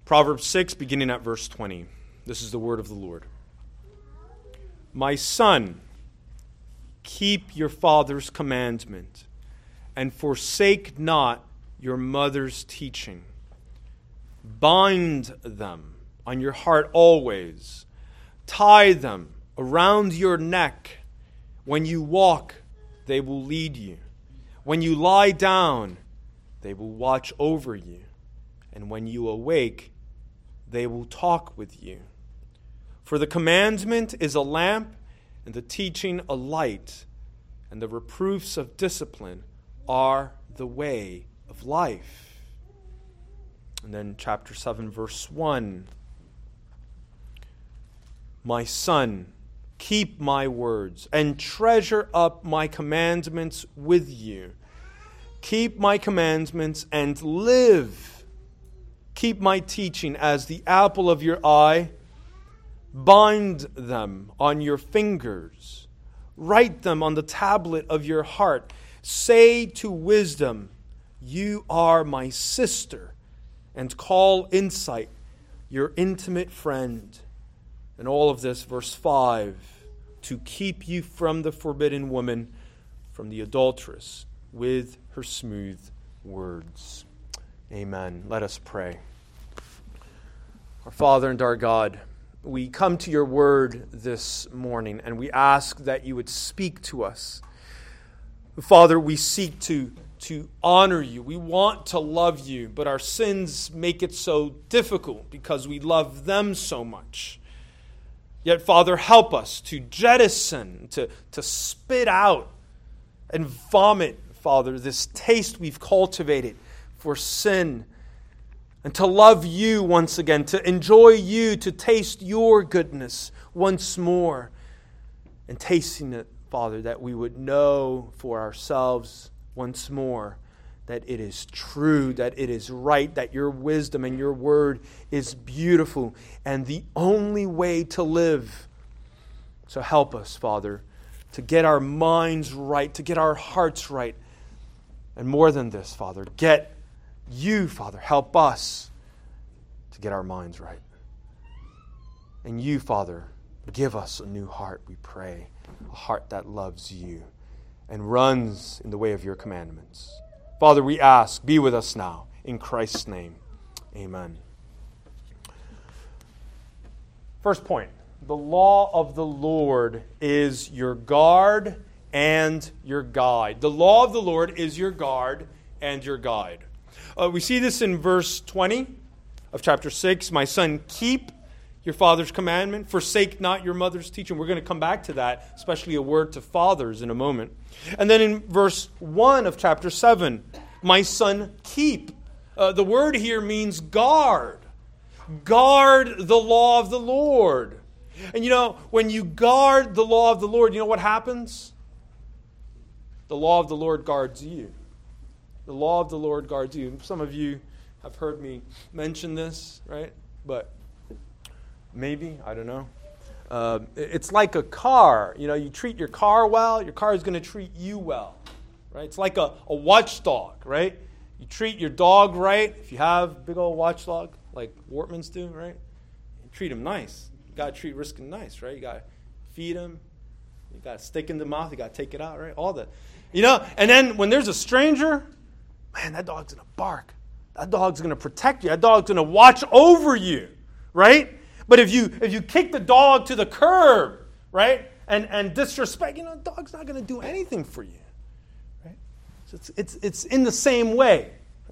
Proverbs 6, beginning at verse 20. This is the word of the Lord. My son, keep your father's commandment, and forsake not your mother's teaching. Bind them on your heart always. Tie them around your neck. When you walk, they will lead you. When you lie down, they will watch over you. And when you awake, they will talk with you. For the commandment is a lamp, and the teaching a light, and the reproofs of discipline are the way of life. And then chapter 7, verse 1. My son, keep my words, and treasure up my commandments with you. Keep my commandments and live. Keep my teaching as the apple of your eye. Bind them on your fingers. Write them on the tablet of your heart. Say to wisdom, you are my sister, and call insight your intimate friend. And all of this, verse 5, to keep you from the forbidden woman, from the adulteress, with her smooth words. Amen. Let us pray. Our Father and our God, we come to your word this morning, and we ask that you would speak to us. Father, we seek to honor you. We want to love you, but our sins make it so difficult because we love them so much. Yet, Father, help us to jettison, to spit out and vomit, Father, this taste we've cultivated for sin, and to love you once again, to enjoy you, to taste your goodness once more, and tasting it, Father, that we would know for ourselves once more that it is true, that it is right, that your wisdom and your word is beautiful and the only way to live. So help us, Father, to get our minds right, to get our hearts right. And more than this, Father, get you, Father, help us to get our minds right. And you, Father, give us a new heart, we pray, a heart that loves you and runs in the way of your commandments. Father, we ask, be with us now. In Christ's name, amen. First point, the law of the Lord is your guard and your guide. The law of the Lord is your guard and your guide. We see this in verse 20 of chapter 6. My son, keep your father's commandment. Forsake not your mother's teaching. We're going to come back to that, especially a word to fathers in a moment. And then in verse 1 of chapter 7, my son, keep. The word here means guard. Guard the law of the Lord. And you know, when you guard the law of the Lord, you know what happens? The law of the Lord guards you. The law of the Lord guards you. Some of you have heard me mention this, right? But maybe, I don't know. It's like a car. You know, you treat your car well, your car is going to treat you well. Right? It's like a watchdog, right? You treat your dog right. If you have a big old watchdog, like Wortmans do, right? You treat him nice. You got to treat Riskin nice, right? You got to feed him. You got to stick in the mouth. You got to take it out, right? All that. You know, and then when there's a stranger, man, that dog's going to bark. That dog's going to protect you. That dog's going to watch over you, right? But if you kick the dog to the curb, right, and disrespect, you know, the dog's not going to do anything for you, right? So it's in the same way,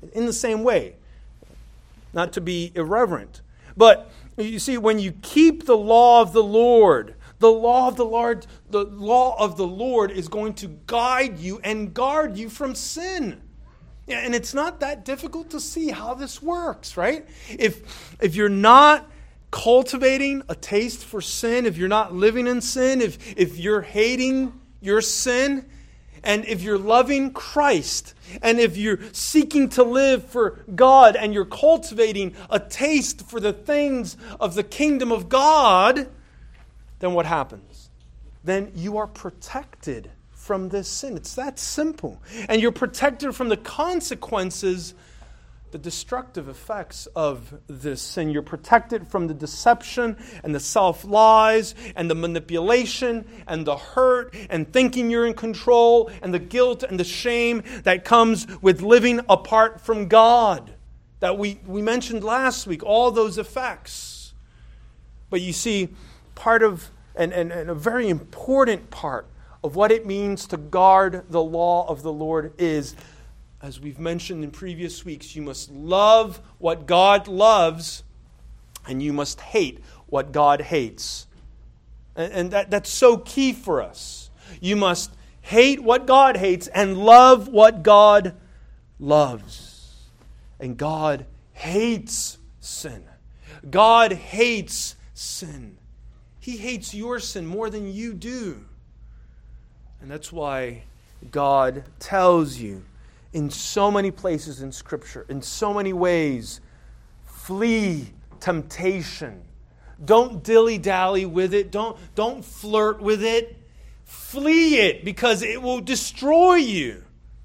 not to be irreverent. But you see, when you keep the law of the Lord, the law of the Lord is going to guide you and guard you from sin. And it's not that difficult to see how this works, right? If you're not cultivating a taste for sin, if you're not living in sin, if you're hating your sin, and if you're loving Christ, and if you're seeking to live for God, and you're cultivating a taste for the things of the kingdom of God, then what happens? Then you are protected from this sin. It's that simple. And you're protected from the consequences the destructive effects of this sin. You're protected from the deception and the self-lies and the manipulation and the hurt and thinking you're in control and the guilt and the shame that comes with living apart from God that we mentioned last week, all those effects. But you see, part of, and a very important part of what it means to guard the law of the Lord is, as we've mentioned in previous weeks, you must love what God loves and you must hate what God hates. And that's so key for us. You must hate what God hates and love what God loves. And God hates sin. God hates sin. He hates your sin more than you do. And that's why God tells you in so many places in Scripture, in so many ways, flee temptation. Don't dilly-dally with it. Don't flirt with it. Flee it because it will destroy you.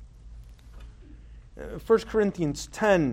1 Corinthians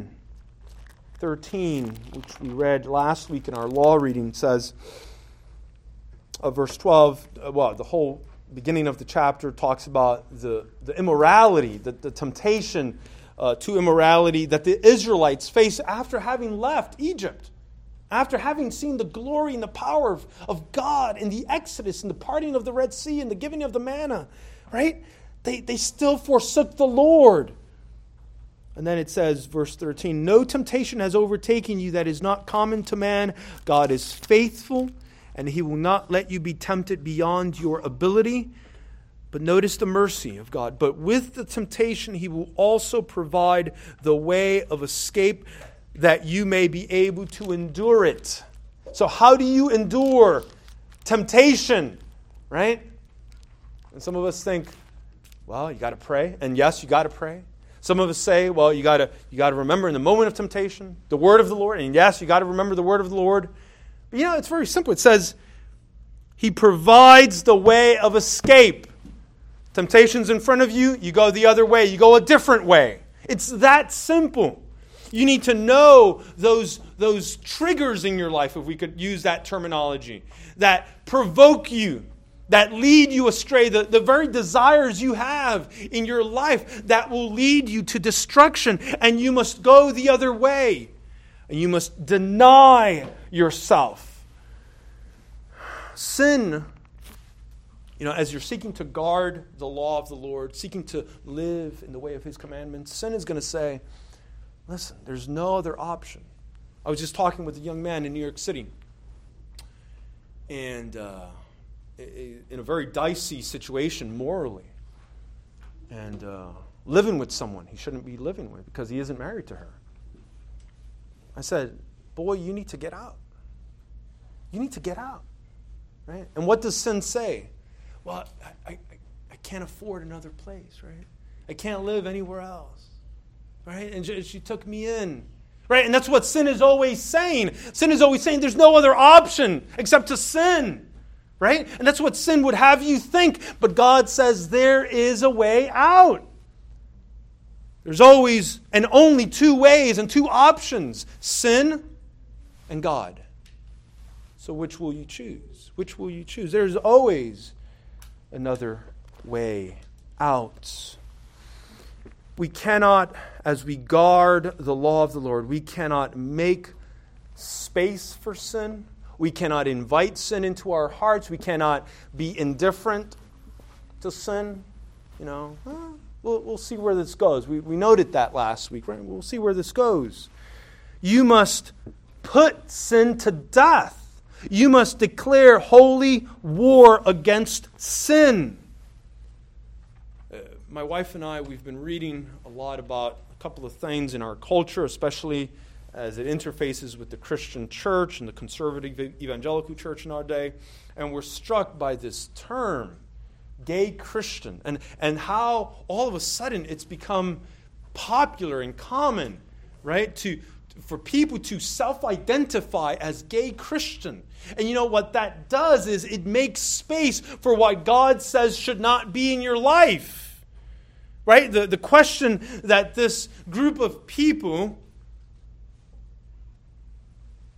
10:13, which we read last week in our law reading, says, verse 12, the whole beginning of the chapter talks about the immorality, the temptation to immorality that the Israelites face after having left Egypt, after having seen the glory and the power of God in the Exodus and the parting of the Red Sea and the giving of the manna, right? They still forsook the Lord. And then it says, verse 13, no temptation has overtaken you that is not common to man. God is faithful, and He will not let you be tempted beyond your ability. But notice the mercy of God. But with the temptation, He will also provide the way of escape that you may be able to endure it. So how do you endure temptation? Right? And some of us think, well, you got to pray. And yes, you got to pray. Some of us say, well, you got to remember in the moment of temptation the word of the Lord. And yes, you got to remember the word of the Lord. But it's very simple. It says, He provides the way of escape. Temptation's in front of you, you go the other way. You go a different way. It's that simple. You need to know those triggers in your life, if we could use that terminology, that provoke you, that lead you astray, the very desires you have in your life that will lead you to destruction, and you must go the other way. And you must deny yourself. Sin, as you're seeking to guard the law of the Lord, seeking to live in the way of His commandments, sin is going to say, listen, there's no other option. I was just talking with a young man in New York City, and in a very dicey situation morally, and living with someone he shouldn't be living with because he isn't married to her. I said, boy, you need to get out. You need to get out. Right? And what does sin say? Well, I can't afford another place, right? I can't live anywhere else. Right? And she took me in. Right? And that's what sin is always saying. Sin is always saying there's no other option except to sin. Right? And that's what sin would have you think. But God says there is a way out. There's always and only two ways and two options, sin and God. So which will you choose? Which will you choose? There's always another way out. We cannot, as we guard the law of the Lord, we cannot make space for sin. We cannot invite sin into our hearts. We cannot be indifferent to sin. We'll see where this goes. We noted that last week, right? We'll see where this goes. You must put sin to death. You must declare holy war against sin. My wife and I, we've been reading a lot about a couple of things in our culture, especially as it interfaces with the Christian church and the conservative evangelical church in our day. And we're struck by this term, gay Christian, and how all of a sudden it's become popular and common, right, for people to self-identify as gay Christian. And what that does is it makes space for what God says should not be in your life. Right? The question that this group of people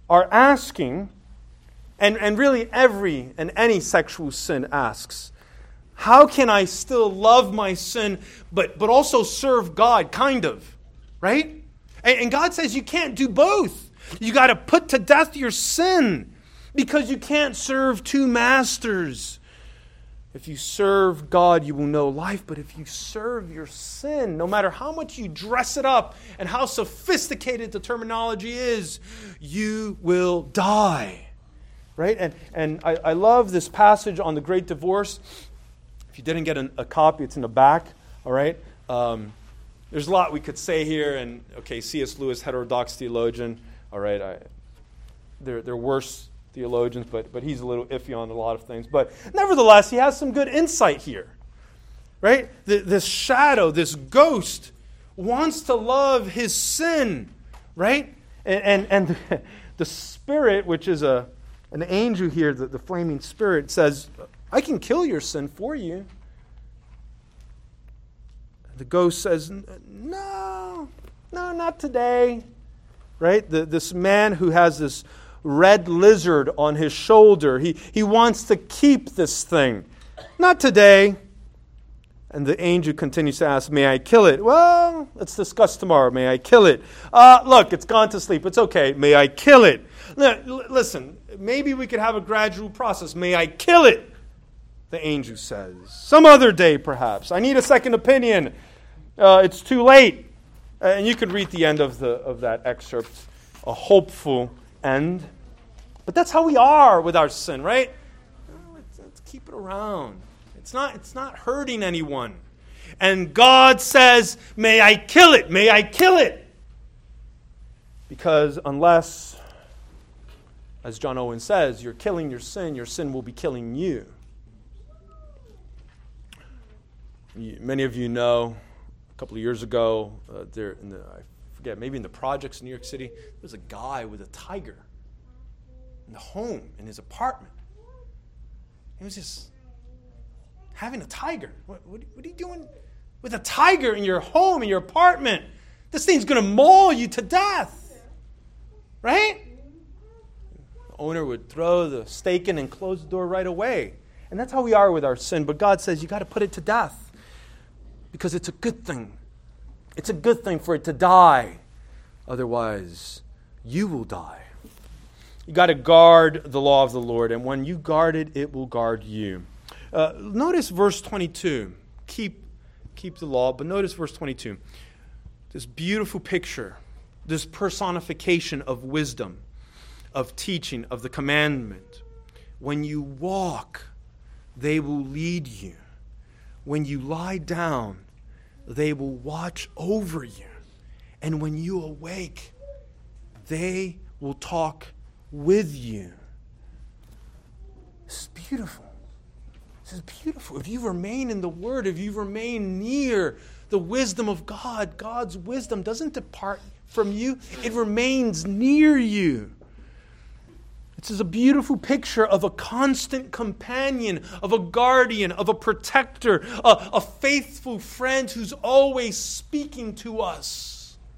are asking, and really every and any sexual sin asks, how can I still love my sin but also serve God, kind of, right? And God says you can't do both. You got to put to death your sin because you can't serve two masters. If you serve God, you will know life. But if you serve your sin, no matter how much you dress it up and how sophisticated the terminology is, you will die. Right? And I love this passage on the great divorce. If you didn't get a copy, it's in the back. All right? There's a lot we could say here. And, okay, C.S. Lewis, heterodox theologian. All right? They're worse theologians, but he's a little iffy on a lot of things. But nevertheless, he has some good insight here. Right? This shadow, this ghost, wants to love his sin. Right? And the spirit, which is an angel here, the flaming spirit, says, I can kill your sin for you. The ghost says, no, not today. Right? This man who has this red lizard on his shoulder, he wants to keep this thing. Not today. And the angel continues to ask, may I kill it? Well, let's discuss tomorrow. May I kill it? Look, it's gone to sleep. It's okay. May I kill it? Listen, maybe we could have a gradual process. May I kill it? The angel says. Some other day, perhaps. I need a second opinion. It's too late. And you could read the end of that excerpt. A hopeful end. But that's how we are with our sin, right? Let's keep it around. It's not hurting anyone. And God says, may I kill it? May I kill it? Because unless, as John Owen says, you're killing your sin will be killing you. Many of you know, a couple of years ago, I forget, maybe in the projects in New York City, there was a guy with a tiger in the home, in his apartment. He was just having a tiger. What are you doing with a tiger in your home, in your apartment? This thing's going to maul you to death. Right? The owner would throw the stake in and close the door right away. And that's how we are with our sin. But God says you got to put it to death because it's a good thing. It's a good thing for it to die. Otherwise, you will die. You got to guard the law of the Lord, and when you guard it, it will guard you. Notice verse 22. Keep the law, but notice verse 22. This beautiful picture, this personification of wisdom, of teaching, of the commandment. When you walk, they will lead you. When you lie down, they will watch over you. And when you awake, they will talk with you. This is beautiful. This is beautiful. If you remain in the Word, if you remain near the wisdom of God, God's wisdom doesn't depart from you. It remains near you. This is a beautiful picture of a constant companion, of a guardian, of a protector, a faithful friend who's always speaking to us.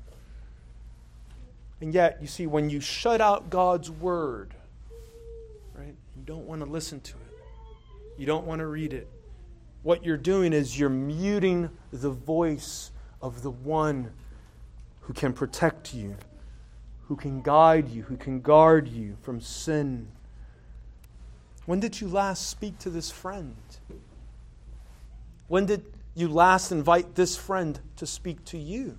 And yet, you see, when you shut out God's Word, right, you don't want to listen to it. You don't want to read it. What you're doing is you're muting the voice of the one who can protect you, who can guide you, who can guard you from sin. When did you last speak to this friend? When did you last invite this friend to speak to you?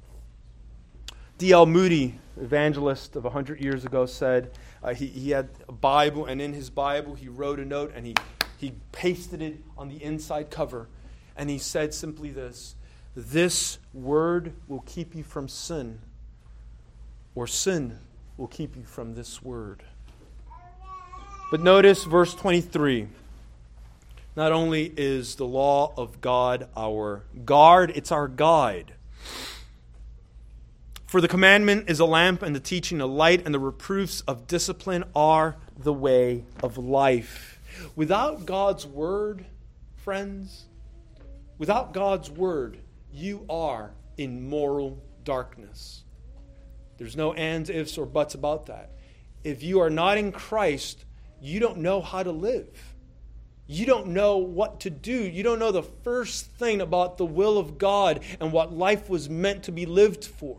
D.L. Moody, evangelist of 100 years ago, said he had a Bible, and in his Bible he wrote a note, and he pasted it on the inside cover. And he said simply this word will keep you from sin, or sin will keep you from this word. But notice verse 23. Not only is the law of God our guard, it's our guide. For the commandment is a lamp, and the teaching a light, and the reproofs of discipline are the way of life. Without God's word, friends, without God's word, you are in moral darkness. There's no ands, ifs, or buts about that. if you are not in Christ, you don't know how to live. You don't know what to do. You don't know the first thing about the will of God and what life was meant to be lived for.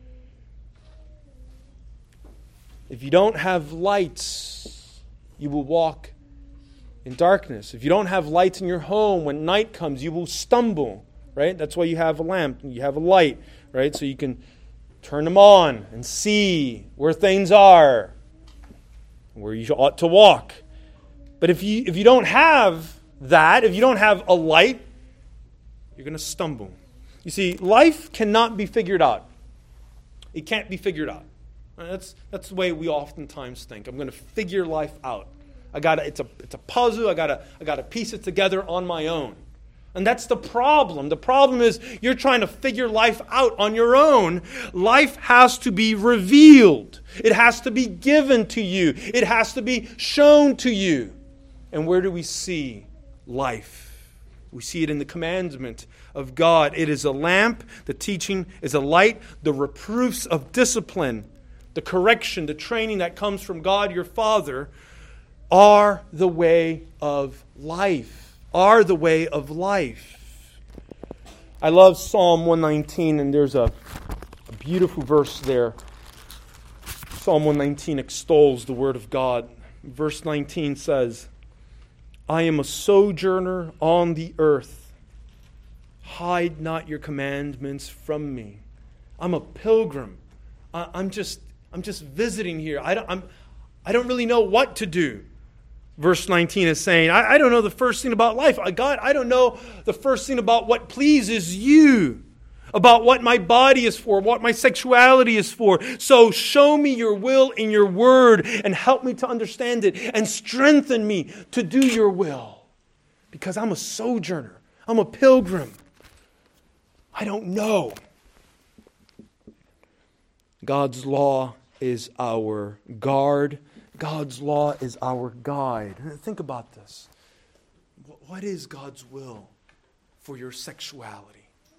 If you don't have lights, you will walk in darkness. If you don't have lights in your home, when night comes, you will stumble, right? That's why you have a lamp, you have a light, right? So you can turn them on and see where things are, where you ought to walk. But if you don't have that, if you don't have a light, you're going to stumble. You see, life cannot be figured out. It can't be figured out. That's the way we oftentimes think. I'm going to figure life out. It's a puzzle. I gotta piece it together on my own. And that's the problem. The problem is you're trying to figure life out on your own. Life has to be revealed. It has to be given to you. It has to be shown to you. And where do we see life? We see it in the commandment of God. It is a lamp. The teaching is a light. The reproofs of discipline, the correction, the training that comes from God your Father are the way of life. Are the way of life. I love Psalm 119, and there's a beautiful verse there. Psalm 119 extols the Word of God. Verse 19 says, I am a sojourner on the earth. Hide not your commandments from me. I'm a pilgrim. I'm just visiting here. I don't really know what to do. Verse 19 is saying, I don't know the first thing about life. God, I don't know the first thing about what pleases you, about what my body is for, what my sexuality is for. So show me your will in your word and help me to understand it and strengthen me to do your will. Because I'm a sojourner. I'm a pilgrim. I don't know. God's law is our guard. God's law is our guide. Think about this. What is God's will for your sexuality?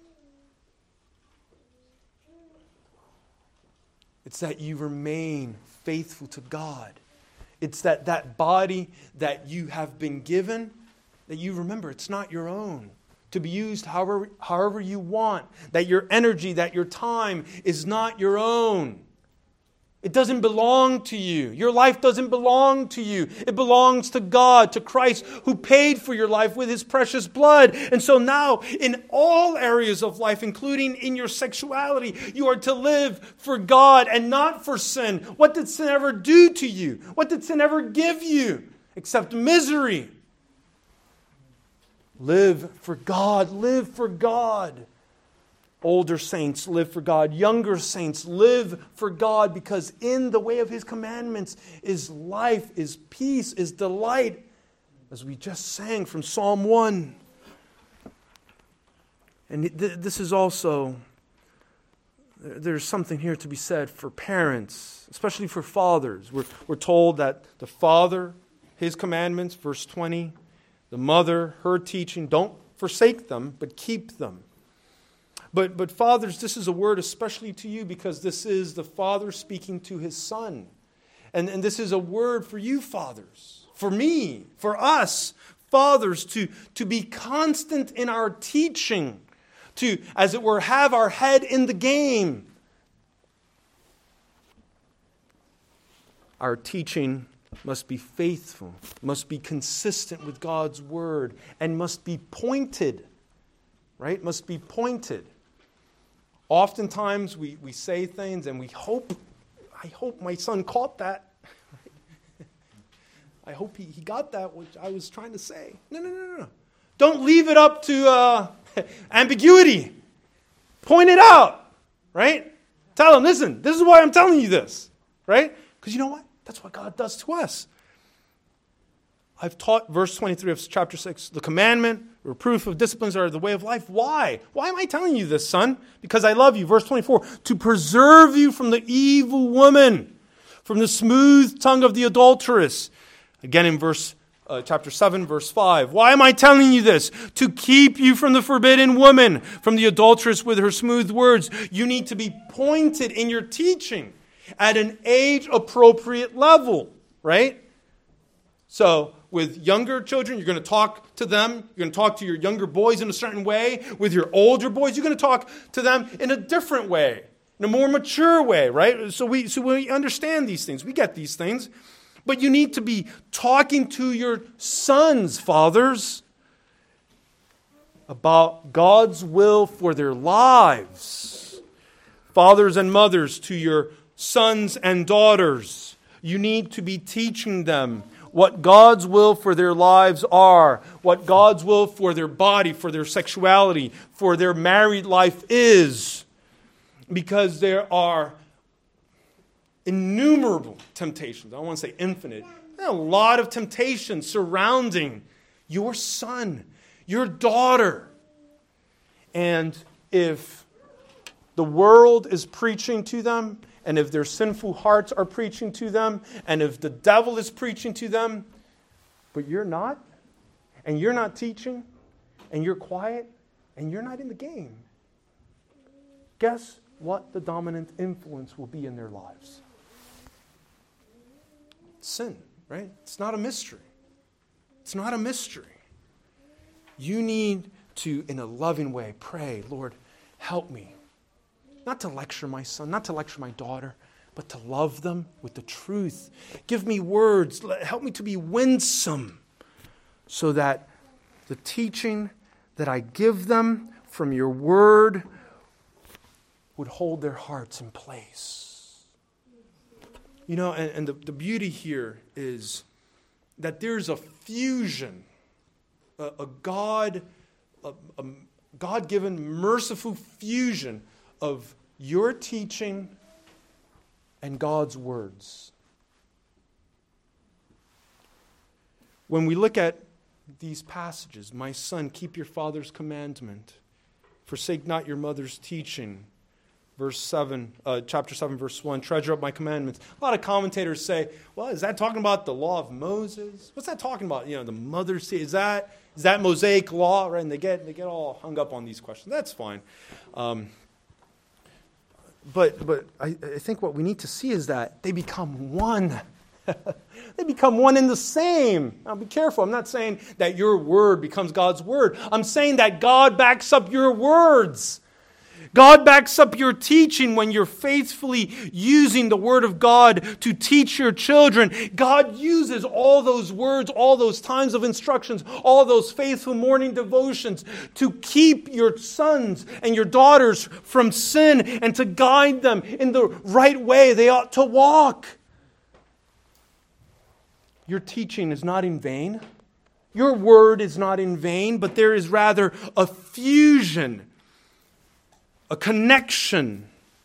It's that you remain faithful to God. It's that body that you have been given, that you remember it's not your own, to be used however you want. That your energy, that your time is not your own. It doesn't belong to you. Your life doesn't belong to you. It belongs to God, to Christ, who paid for your life with His precious blood. And so now, in all areas of life, including in your sexuality, you are to live for God and not for sin. What did sin ever do to you? What did sin ever give you? Except misery. Live for God. Live for God. Older saints live for God. Younger saints live for God, because in the way of His commandments is life, is peace, is delight, as we just sang from Psalm 1. And this is also, there's something here to be said for parents, especially for fathers. We're told that the father, his commandments, verse 20, the mother, her teaching, don't forsake them, but keep them. But fathers, this is a word especially to you, because this is the father speaking to his son. And this is a word for you fathers, for me, for us fathers, to be constant in our teaching, to, as it were, have our head in the game. Our teaching must be faithful, must be consistent with God's word, and must be pointed, right? Must be pointed. Oftentimes we say things and I hope my son caught that. I hope he got that, which I was trying to say. No. Don't leave it up to ambiguity. Point it out, right? Tell him, listen, this is why I'm telling you this, right? Because you know what? That's what God does to us. I've taught verse 23 of chapter 6, the commandment, reproof of disciplines are the way of life. Why? Why am I telling you this, son? Because I love you. Verse 24, to preserve you from the evil woman, from the smooth tongue of the adulteress. Again in chapter 7, verse 5. Why am I telling you this? To keep you from the forbidden woman, from the adulteress with her smooth words. You need to be pointed in your teaching. at an age-appropriate level, right? So with younger children, you're going to talk to them. You're going to talk to your younger boys in a certain way. With your older boys, you're going to talk to them in a different way, in a more mature way, right? So we understand these things. We get these things. But you need to be talking to your sons, fathers, about God's will for their lives. Fathers and mothers, to your sons and daughters, you need to be teaching them what God's will for their lives are, what God's will for their body, for their sexuality, for their married life is. Because there are innumerable temptations. I don't want to say infinite. There are a lot of temptations surrounding your son, your daughter. And if the world is preaching to them, and if their sinful hearts are preaching to them, and if the devil is preaching to them, but you're not, and you're not teaching, and you're quiet, and you're not in the game, guess what the dominant influence will be in their lives? Sin, right? It's not a mystery. It's not a mystery. You need to, in a loving way, pray, Lord, help me. Not to lecture my son, not to lecture my daughter, but to love them with the truth. Give me words. Help me to be winsome so that the teaching that I give them from your word would hold their hearts in place. You know, and the beauty here is that there's a fusion, a God-given, merciful fusion of your teaching and God's words. When we look at these passages, my son, keep your father's commandment, forsake not your mother's teaching. Chapter 7, verse 1, treasure up my commandments. A lot of commentators say, well, is that talking about the law of Moses? What's that talking about? You know, the mother's, is that Mosaic law? Right? And they get all hung up on these questions. That's fine. But I think what we need to see is that they become one. They become one and the same. Now be careful. I'm not saying that your word becomes God's word. I'm saying that God backs up your words. God backs up your teaching when you're faithfully using the Word of God to teach your children. God uses all those words, all those times of instructions, all those faithful morning devotions to keep your sons and your daughters from sin and to guide them in the right way they ought to walk. Your teaching is not in vain. Your word is not in vain, but there is rather a fusion, a connection.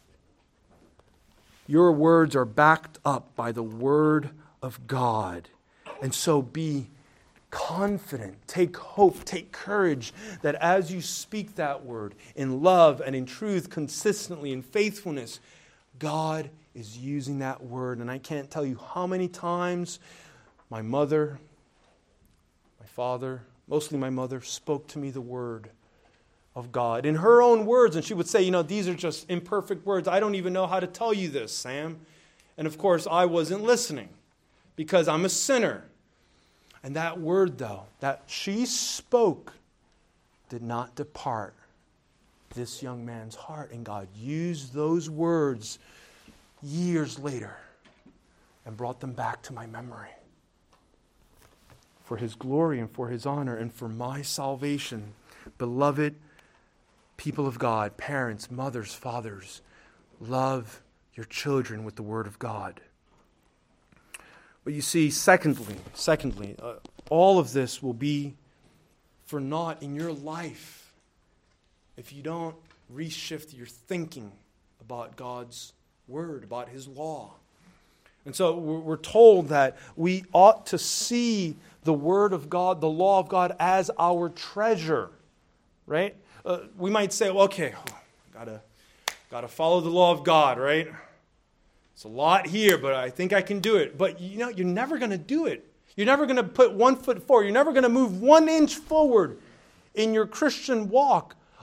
Your words are backed up by the Word of God. And so be confident, take hope, take courage that as you speak that word in love and in truth, consistently in faithfulness, God is using that word. And I can't tell you how many times my mother, my father, mostly my mother, spoke to me the word of God in her own words. And she would say, you know, these are just imperfect words. I don't even know how to tell you this, Sam. And of course, I wasn't listening because I'm a sinner. And that word, though, that she spoke did not depart this young man's heart. And God used those words years later and brought them back to my memory for His glory and for His honor and for my salvation. Beloved people of God, parents, mothers, fathers, love your children with the Word of God. But you see, secondly, all of this will be for naught in your life if you don't reshift your thinking about God's Word, about His law. And so we're told that we ought to see the Word of God, the law of God, as our treasure, right? We might say, well, okay, gotta follow the law of God, right? It's a lot here, but I think I can do it. But you know, you're never going to do it. You're never going to put 1 foot forward. You're never going to move 1 inch forward in your Christian walk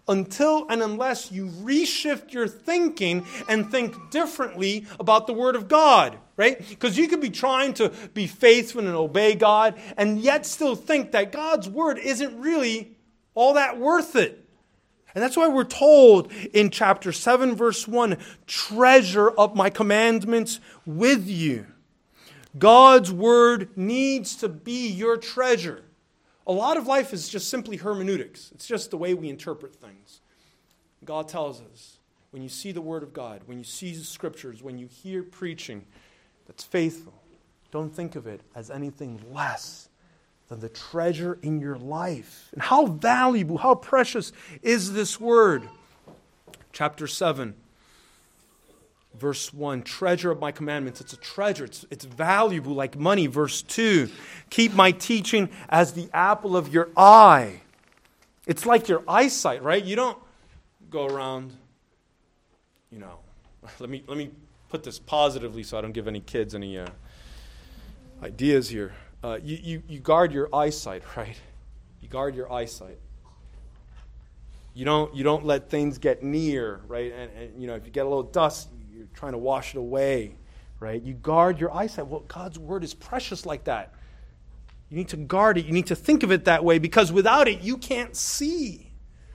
until and unless you reshift your thinking and think differently about the Word of God, right? Because you could be trying to be faithful and obey God and yet still think that God's Word isn't really all that worth it. And that's why we're told in chapter 7, verse 1, treasure up my commandments with you. God's Word needs to be your treasure. A lot of life is just simply hermeneutics. It's just the way we interpret things. God tells us, when you see the Word of God, when you see the Scriptures, when you hear preaching that's faithful, don't think of it as anything less than the treasure in your life. And how valuable, how precious is this Word? Chapter 7, verse 1, treasure of my commandments. It's a treasure. It's valuable like money. Verse 2, keep my teaching as the apple of your eye. It's like your eyesight, right? You don't go around, let me put this positively so I don't give any kids any ideas here. You guard your eyesight, right? You guard your eyesight. You don't let things get near, right? And if you get a little dust, you're trying to wash it away, right? You guard your eyesight. Well, God's Word is precious like that. You need to guard it. You need to think of it that way, because without it, you can't see.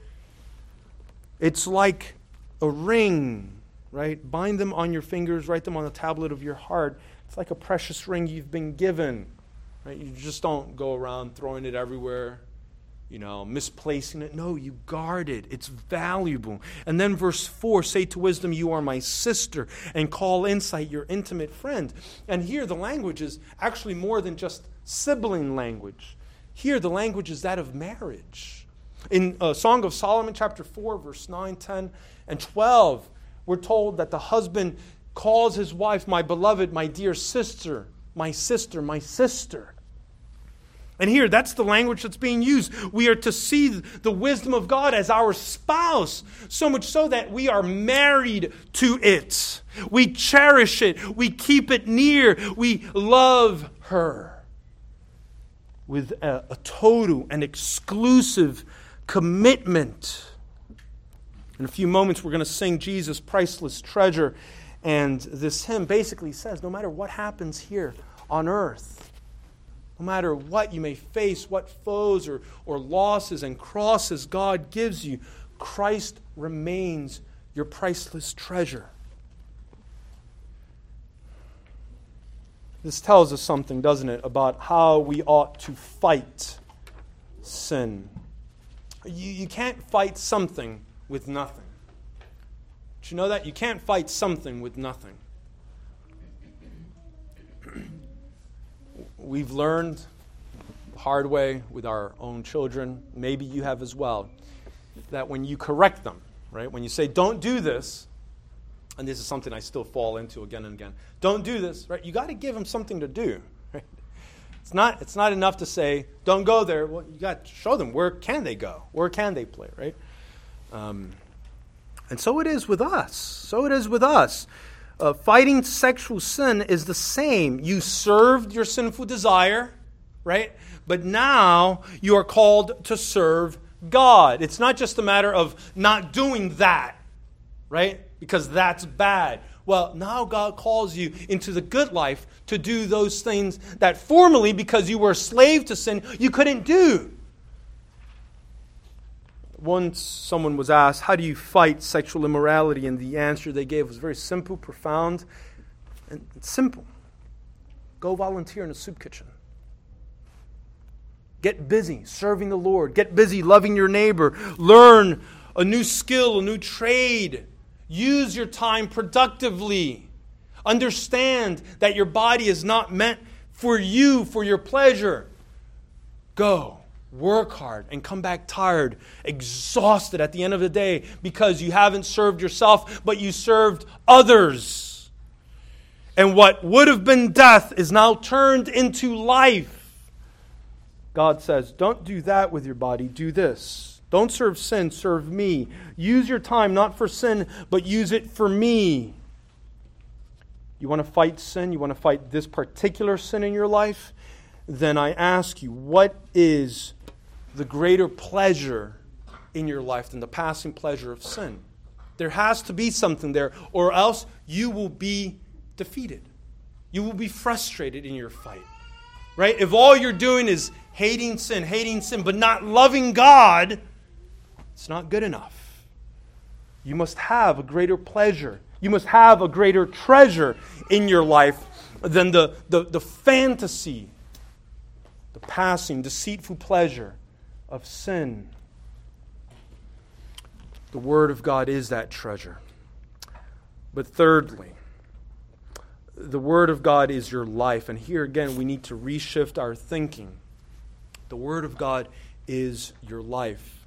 It's like a ring, right? Bind them on your fingers, write them on the tablet of your heart. It's like a precious ring you've been given, right? You just don't go around throwing it everywhere, misplacing it. No, you guard it. It's valuable. And then verse 4, say to wisdom, you are my sister, and call insight your intimate friend. And here the language is actually more than just sibling language. Here the language is that of marriage. In Song of Solomon, chapter 4, verse 9, 10, and 12, we're told that the husband calls his wife, my beloved, my dear sister, my sister, my sister. And here, that's the language that's being used. We are to see the wisdom of God as our spouse, so much so that we are married to it. We cherish it. We keep it near. We love her with a total and exclusive commitment. In a few moments, we're going to sing Jesus' Priceless Treasure. And this hymn basically says, no matter what happens here on earth, no matter what you may face, what foes or losses and crosses God gives you, Christ remains your priceless treasure. This tells us something, doesn't it, about how we ought to fight sin. You can't fight something with nothing. Did you know that? You can't fight something with nothing. We've learned the hard way with our own children, maybe you have as well, that when you correct them, right, when you say, don't do this, and this is something I still fall into again and again, don't do this, right, you got to give them something to do. Right? It's not enough to say, don't go there. Well, you got to show them, where can they go? Where can they play, right? And so it is with us. So it is with us. Fighting sexual sin is the same. You served your sinful desire, right? But now you are called to serve God. It's not just a matter of not doing that, right? Because that's bad. Well, now God calls you into the good life to do those things that formerly, because you were a slave to sin, you couldn't do. Once someone was asked, how do you fight sexual immorality? And the answer they gave was very simple, profound, and simple. Go volunteer in a soup kitchen. Get busy serving the Lord. Get busy loving your neighbor. Learn a new skill, a new trade. Use your time productively. Understand that your body is not meant for you, for your pleasure. Go. Work hard and come back tired, exhausted at the end of the day because you haven't served yourself, but you served others. And what would have been death is now turned into life. God says, don't do that with your body, do this. Don't serve sin, serve me. Use your time not for sin, but use it for me. You want to fight sin? You want to fight this particular sin in your life? Then I ask you, what is the greater pleasure in your life than the passing pleasure of sin. There has to be something there, or else you will be defeated. You will be frustrated in your fight. Right? If all you're doing is hating sin, but not loving God, it's not good enough. You must have a greater pleasure. You must have a greater treasure in your life than the fantasy, the passing, deceitful pleasure of sin. The Word of God is that treasure. But thirdly, the Word of God is your life. And here again, we need to reshift our thinking. The Word of God is your life.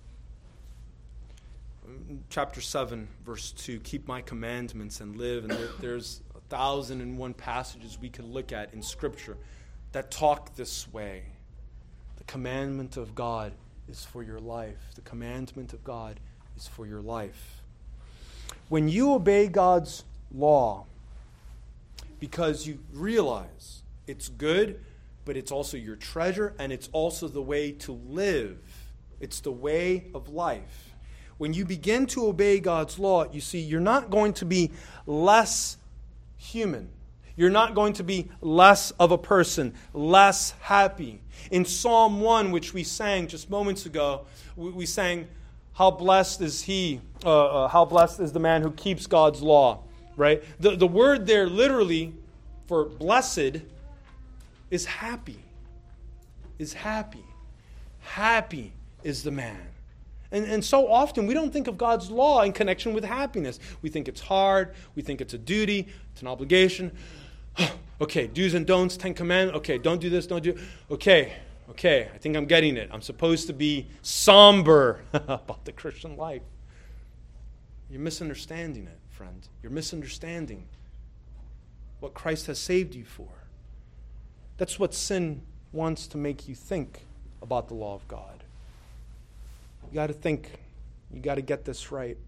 Chapter 7, verse 2, keep my commandments and live. And there's 1,001 passages we could look at in Scripture that talk this way. The commandment of God is for your life. The commandment of God is for your life. When you obey God's law, because you realize it's good, but it's also your treasure, and it's also the way to live. It's the way of life. When you begin to obey God's law, you see, you're not going to be less human. You're not going to be less of a person, less happy. In Psalm 1, which we sang just moments ago, we sang, how blessed is he, how blessed is the man who keeps God's law. Right? The word there literally for blessed is happy. Is happy. Happy is the man. And so often we don't think of God's law in connection with happiness. We think it's hard. We think it's a duty. It's an obligation. Okay, do's and don'ts, 10 commandments. Okay, don't do this, don't do... Okay, I think I'm getting it. I'm supposed to be somber about the Christian life. You're misunderstanding it, friend. You're misunderstanding what Christ has saved you for. That's what sin wants to make you think about the law of God. You got to think. You got to get this right.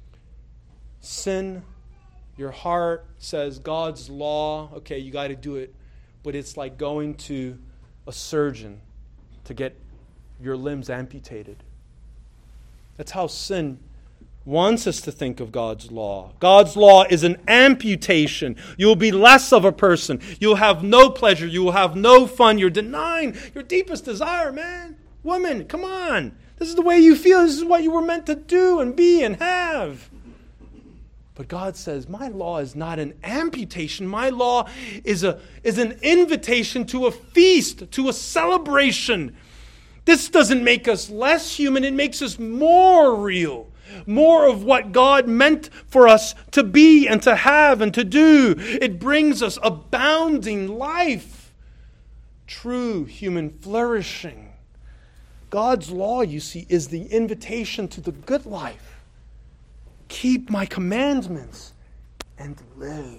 Sin, your heart says God's law, okay, you got to do it. But it's like going to a surgeon to get your limbs amputated. That's how sin wants us to think of God's law. God's law is an amputation. You'll be less of a person. You'll have no pleasure. You will have no fun. You're denying your deepest desire, man. Woman, come on. This is the way you feel. This is what you were meant to do and be and have. But God says, my law is not an amputation. My law is an invitation to a feast, to a celebration. This doesn't make us less human. It makes us more real. More of what God meant for us to be and to have and to do. It brings us abounding life. True human flourishing. God's law, you see, is the invitation to the good life. Keep my commandments and live.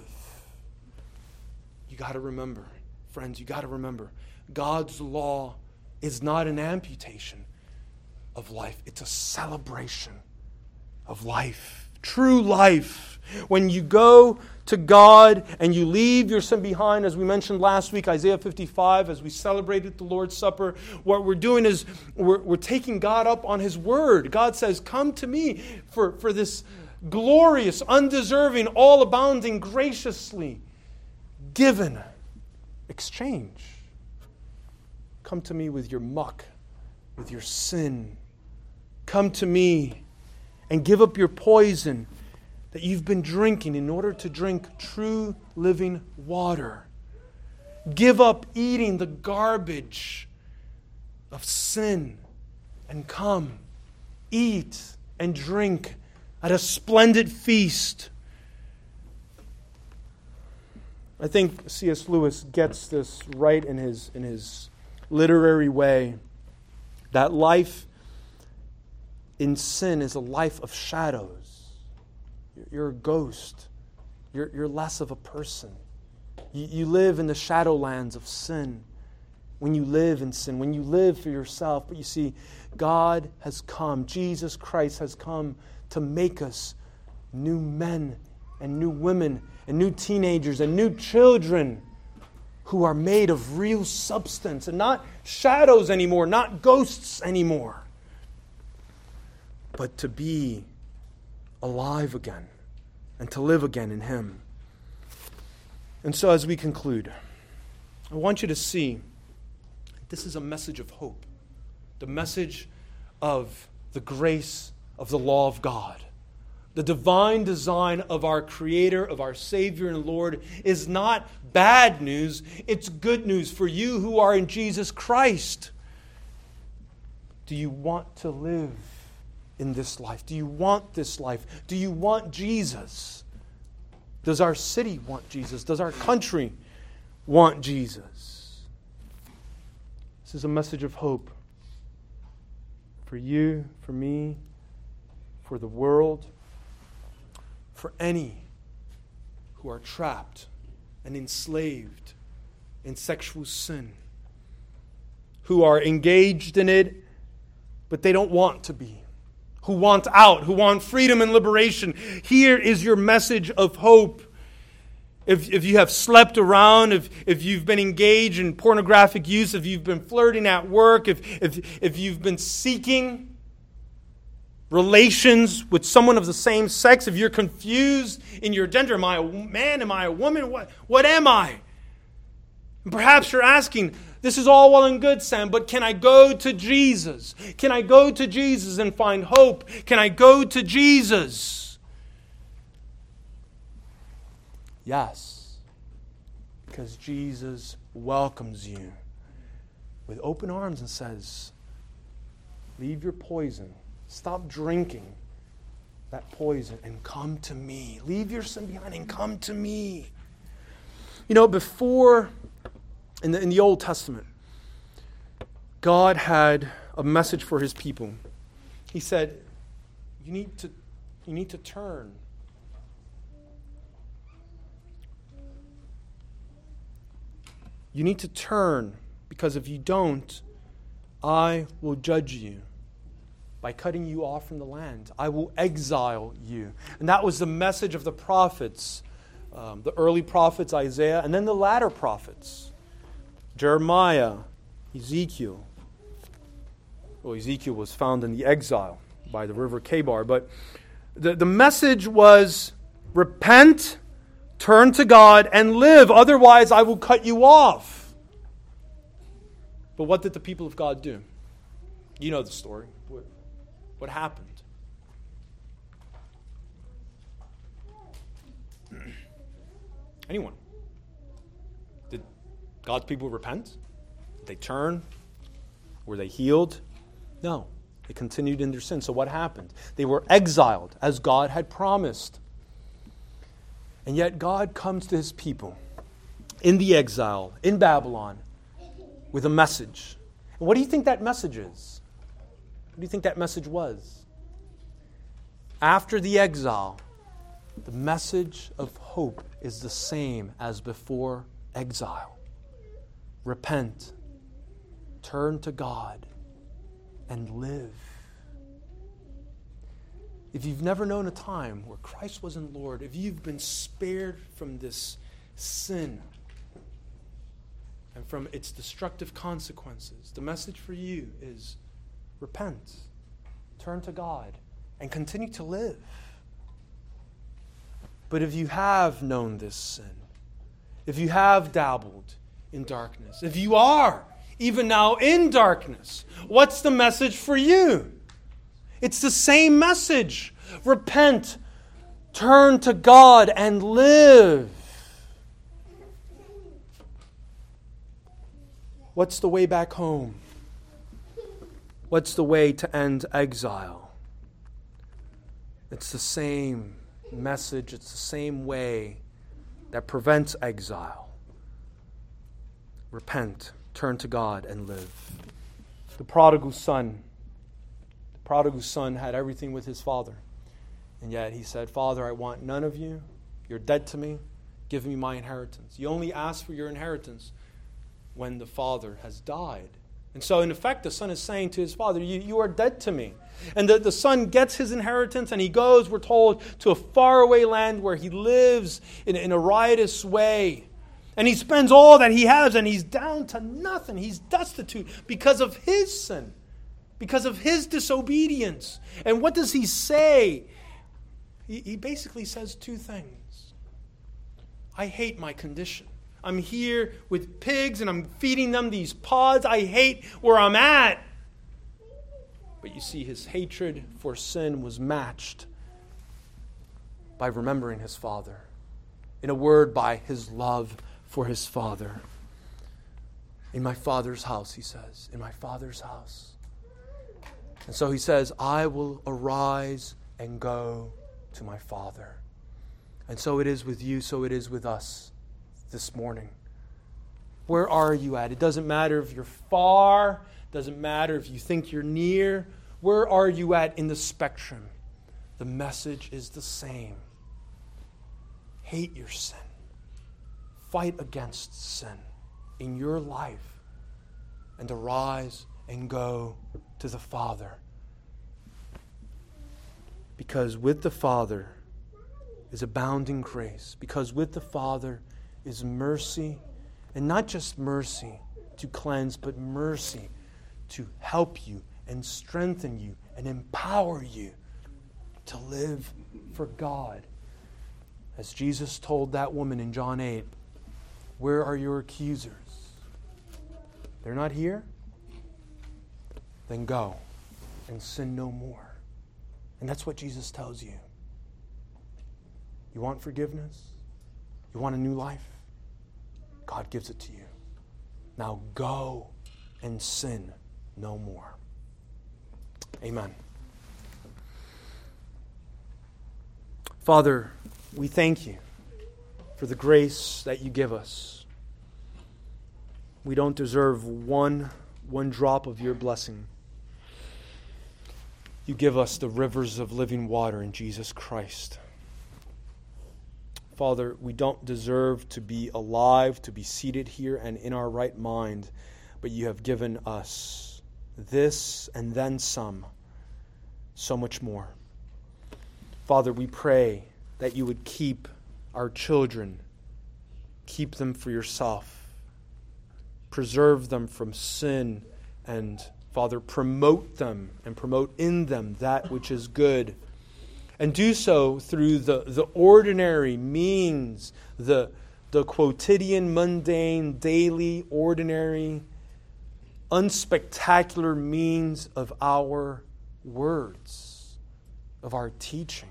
You got to remember, friends, you got to remember, God's law is not an amputation of life. It's a celebration of life, true life. When you go to God and you leave your sin behind, as we mentioned last week, Isaiah 55, as we celebrated the Lord's Supper, what we're doing is we're taking God up on His word. God says, come to me for this glorious, undeserving, all-abounding, graciously given exchange. Come to me with your muck, with your sin. Come to me and give up your poison that you've been drinking in order to drink true living water. Give up eating the garbage of sin and come, eat and drink at a splendid feast. I think C.S. Lewis gets this right in his literary way, that life in sin is a life of shadows. You're a ghost. You're less of a person. You live in the shadowlands of sin. When you live in sin, when you live for yourself. But you see, God has come. Jesus Christ has come to make us new men and new women and new teenagers and new children who are made of real substance and not shadows anymore, not ghosts anymore. but to be alive again and to live again in Him. And so as we conclude, I want you to see this is a message of hope, the message of the grace of the law of God. The divine design of our Creator, of our Savior and Lord, is not bad news. It's good news for you who are in Jesus Christ. Do you want to live in this life? Do you want this life? Do you want Jesus? Does our city want Jesus? Does our country want Jesus? This is a message of hope for you, for me, for the world, for any who are trapped and enslaved in sexual sin, who are engaged in it, but they don't want to be, who want out, who want freedom and liberation. Here is your message of hope. If you have slept around, if you've been engaged in pornographic use, if you've been flirting at work, if you've been seeking relations with someone of the same sex, if you're confused in your gender, am I a man, am I a woman, what am I? And perhaps you're asking, this is all well and good, Sam, but can I go to Jesus? Can I go to Jesus and find hope? Can I go to Jesus? Yes, because Jesus welcomes you with open arms and says, leave your poison. Stop drinking that poison and come to me. Leave your sin behind and come to me. You know, before, in the Old Testament, God had a message for His people. He said, you need to turn. You need to turn, because if you don't, I will judge you by cutting you off from the land. I will exile you. And that was the message of the prophets, the early prophets, Isaiah, and then the latter prophets, Jeremiah, Ezekiel. Well, Ezekiel was found in the exile by the river Kebar. But the message was, repent, turn to God, and live. Otherwise, I will cut you off. But what did the people of God do? You know the story. What happened? Anyone? Did God's people repent? Did they turn? Were they healed? No. They continued in their sin. So what happened? They were exiled as God had promised. And yet God comes to His people in the exile, in Babylon, with a message. And what do you think that message is? What do you think that message was? After the exile, the message of hope is the same as before exile. Repent, turn to God, and live. If you've never known a time where Christ wasn't Lord, if you've been spared from this sin and from its destructive consequences, the message for you is repent, turn to God, and continue to live. But if you have known this sin, if you have dabbled in darkness, if you are even now in darkness, what's the message for you? It's the same message. Repent, turn to God, and live. What's the way back home? What's the way to end exile? It's the same message. It's the same way that prevents exile. Repent, turn to God, and live. The prodigal son had everything with his father. And yet he said, Father, I want none of you. You're dead to me. Give me my inheritance. You only ask for your inheritance when the father has died. And so, in effect, the son is saying to his father, you are dead to me. And the son gets his inheritance, and he goes, we're told, to a faraway land where he lives in a riotous way. And he spends all that he has, and he's down to nothing. He's destitute because of his sin. because of his disobedience. And what does he say? He basically says two things. I hate my condition. I'm here with pigs and I'm feeding them these pods. I hate where I'm at. But you see, his hatred for sin was matched by remembering his Father. In a word, by his love for his Father. In my Father's house, he says. In my Father's house. And so he says, I will arise and go to my Father. And so it is with you, so it is with us this morning. Where are you at? It doesn't matter if you're far. It doesn't matter if you think you're near. Where are you at in the spectrum? The message is the same. Hate your sin. Fight against sin in your life. And arise and go to the Father. Because with the Father is abounding grace. Because with the Father is mercy. And not just mercy to cleanse, but mercy to help you and strengthen you and empower you to live for God. As Jesus told that woman in John 8, where are your accusers? They're not here? Then go and sin no more. And that's what Jesus tells you. You want forgiveness? You want a new life? God gives it to you. Now go and sin no more. Amen. Father, we thank you for the grace that you give us. We don't deserve one drop of your blessing. You give us the rivers of living water in Jesus Christ. Father, we don't deserve to be alive, to be seated here and in our right mind, but you have given us this and then some, so much more. Father, we pray that you would keep our children, keep them for yourself, preserve them from sin, and Father, promote them and promote in them that which is good. And do so through the ordinary means, the quotidian, mundane, daily, ordinary, unspectacular means of our words, of our teaching.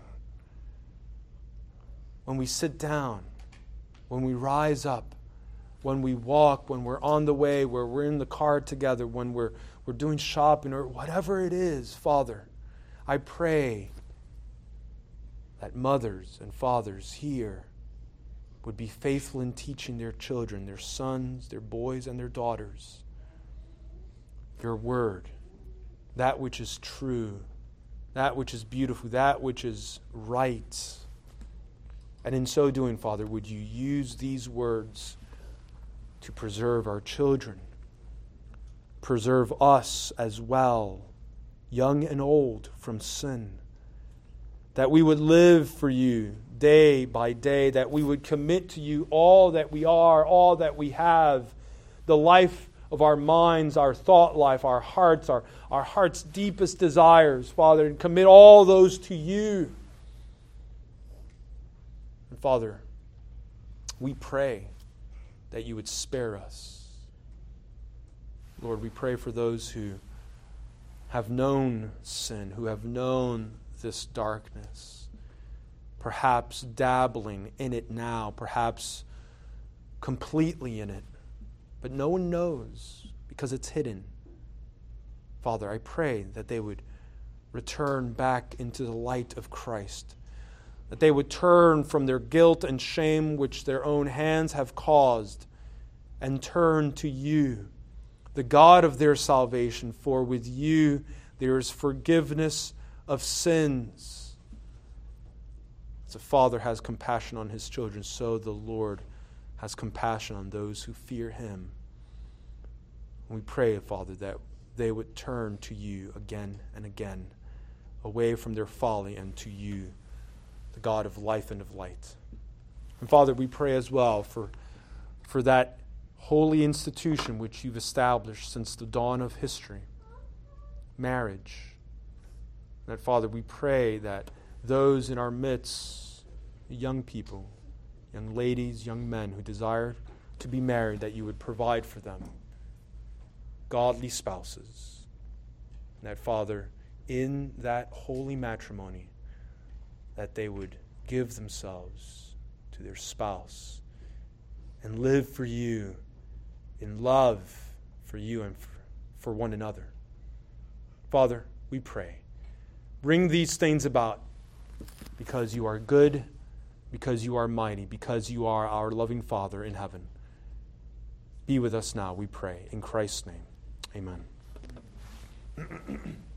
When we sit down, when we rise up, when we walk, when we're on the way, where we're in the car together, when we're doing shopping or whatever it is, Father, I pray that mothers and fathers here would be faithful in teaching their children, their sons, their boys, and their daughters, your word, that which is true, that which is beautiful, that which is right. And in so doing, Father, would you use these words to preserve our children, preserve us as well, young and old, from sin, that we would live for you day by day, that we would commit to you all that we are, all that we have, the life of our minds, our thought life, our heart's deepest desires, Father, and commit all those to you. And Father, we pray that you would spare us. Lord, we pray for those who have known sin, who have known this darkness, perhaps dabbling in it now, perhaps completely in it, but no one knows because it's hidden. Father, I pray that they would return back into the light of Christ, that they would turn from their guilt and shame which their own hands have caused and turn to you, the God of their salvation, for with you there is forgiveness of sins. As a father has compassion on his children, so the Lord has compassion on those who fear him. And we pray, Father, that they would turn to you again and again, away from their folly and to you, the God of life and of light. And Father, we pray as well for that holy institution which you've established since the dawn of history. marriage. That, Father, we pray that those in our midst, young people, young ladies, young men who desire to be married, that you would provide for them godly spouses. And that, Father, in that holy matrimony, that they would give themselves to their spouse and live for you in love for you and for one another. Father, we pray, bring these things about because you are good, because you are mighty, because you are our loving Father in heaven. Be with us now, we pray. In Christ's name, amen.